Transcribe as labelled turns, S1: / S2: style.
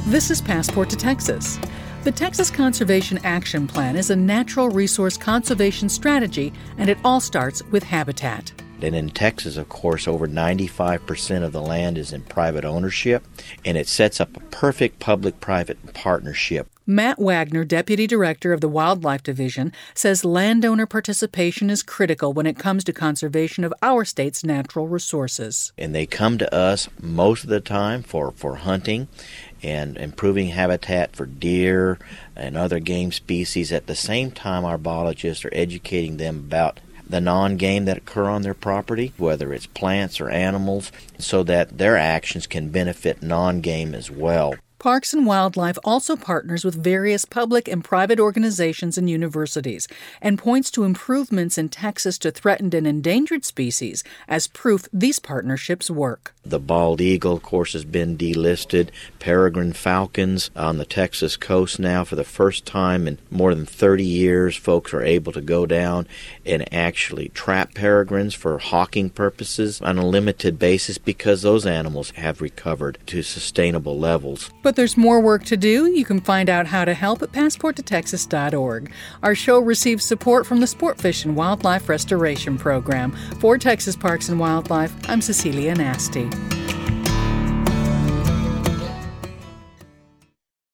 S1: This is Passport to Texas. The Texas Conservation Action Plan is a natural resource conservation strategy, and it all starts with habitat.
S2: And in Texas, of course, over 95% of the land is in private ownership, and it sets up a perfect public-private partnership.
S1: Matt Wagner, Deputy Director of the Wildlife Division, says landowner participation is critical when it comes to conservation of our state's natural resources.
S2: And they come to us most of the time for hunting and improving habitat for deer and other game species. At the same time, our biologists are educating them about the non-game that occur on their property, whether it's plants or animals, so that their actions can benefit non-game as well.
S1: Parks and Wildlife also partners with various public and private organizations and universities and points to improvements in Texas to threatened and endangered species as proof these partnerships work.
S2: The bald eagle, of course, has been delisted. Peregrine falcons on the Texas coast now. For the first time in more than 30 years, folks are able to go down and actually trap peregrines for hawking purposes on a limited basis because those animals have recovered to sustainable levels.
S1: But there's more work to do. You can find out how to help at passporttotexas.org. Our show receives support from the Sportfish and Wildlife Restoration Program. For Texas Parks and Wildlife, I'm Cecilia Nasty.